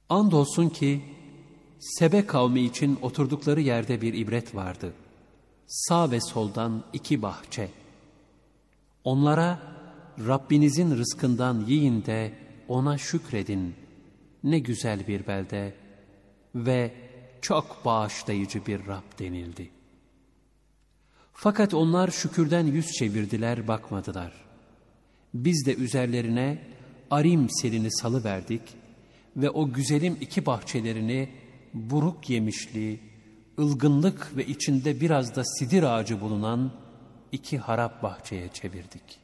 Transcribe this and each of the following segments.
Andolsun ki Sebe kavmi için oturdukları yerde bir ibret vardı. Sağ ve soldan 2 bahçe. Onlara Rabbinizin rızkından yiyin de ona şükredin. Ne güzel bir belde ve çok bağışlayıcı bir Rab denildi. Fakat onlar şükürden yüz çevirdiler, bakmadılar. Biz de üzerlerine arim selini salıverdik ve o güzelim 2 bahçelerini buruk yemişli, ılgınlık ve içinde biraz da sidir ağacı bulunan 2 harap bahçeye çevirdik.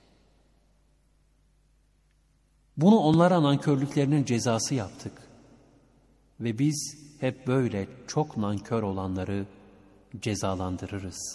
Bunu onlara nankörlüklerinin cezası yaptık. Ve biz hep böyle çok nankör olanları cezalandırırız.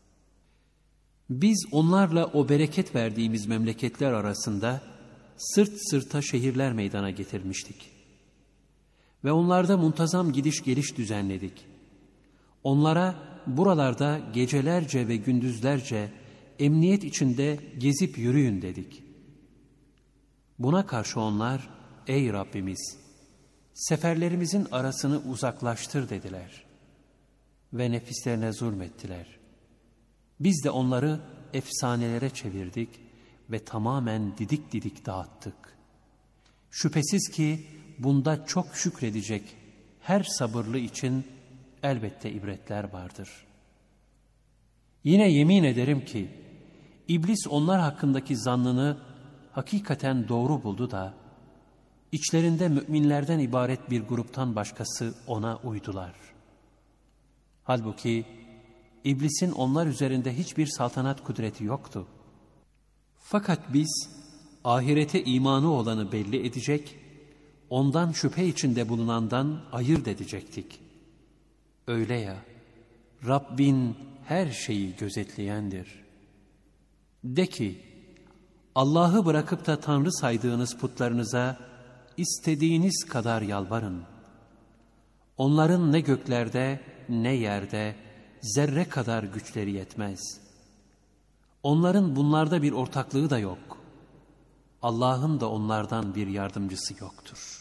Biz onlarla o bereket verdiğimiz memleketler arasında sırt sırta şehirler meydana getirmiştik. Ve onlarda muntazam gidiş geliş düzenledik. Onlara buralarda gecelerce ve gündüzlerce emniyet içinde gezip yürüyün dedik. Buna karşı onlar, ey Rabbimiz, seferlerimizin arasını uzaklaştır dediler. Ve nefislerine zulmettiler. Biz de onları efsanelere çevirdik ve tamamen didik didik dağıttık. Şüphesiz ki bunda çok şükredecek her sabırlı için elbette ibretler vardır. Yine yemin ederim ki İblis onlar hakkındaki zannını hakikaten doğru buldu da içlerinde müminlerden ibaret bir gruptan başkası ona uydular. Halbuki İblisin onlar üzerinde hiçbir saltanat kudreti yoktu. Fakat biz ahirete imanı olanı belli edecek, ondan şüphe içinde bulunandan ayırt edecektik. Öyle ya, Rabbin her şeyi gözetleyendir. De ki, Allah'ı bırakıp da Tanrı saydığınız putlarınıza istediğiniz kadar yalvarın. Onların ne göklerde ne yerde zerre kadar güçleri yetmez. Onların bunlarda bir ortaklığı da yok. Allah'ın da onlardan bir yardımcısı yoktur.